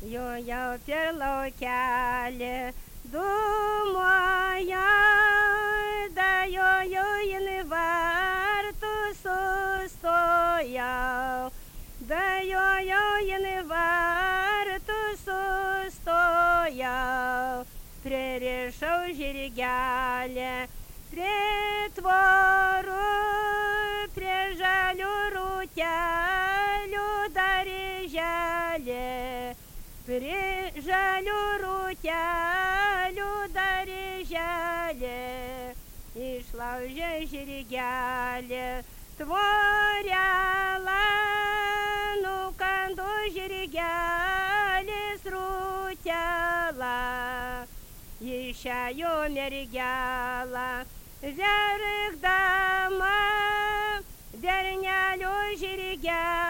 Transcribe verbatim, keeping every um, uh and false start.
joje per laukelį dūmoja, da jojo jinai vartų sustoja, da jojo jinai vartų sustoja, pririšau žirgelį prie tvorų, prie žalių rūtelių darželį, prie žalių rūtelių darželį, išlaužė žirgelį tvorelą, nukando žirgelis rūtelą, išėjo mergelą verkdama, bernelio žirgelį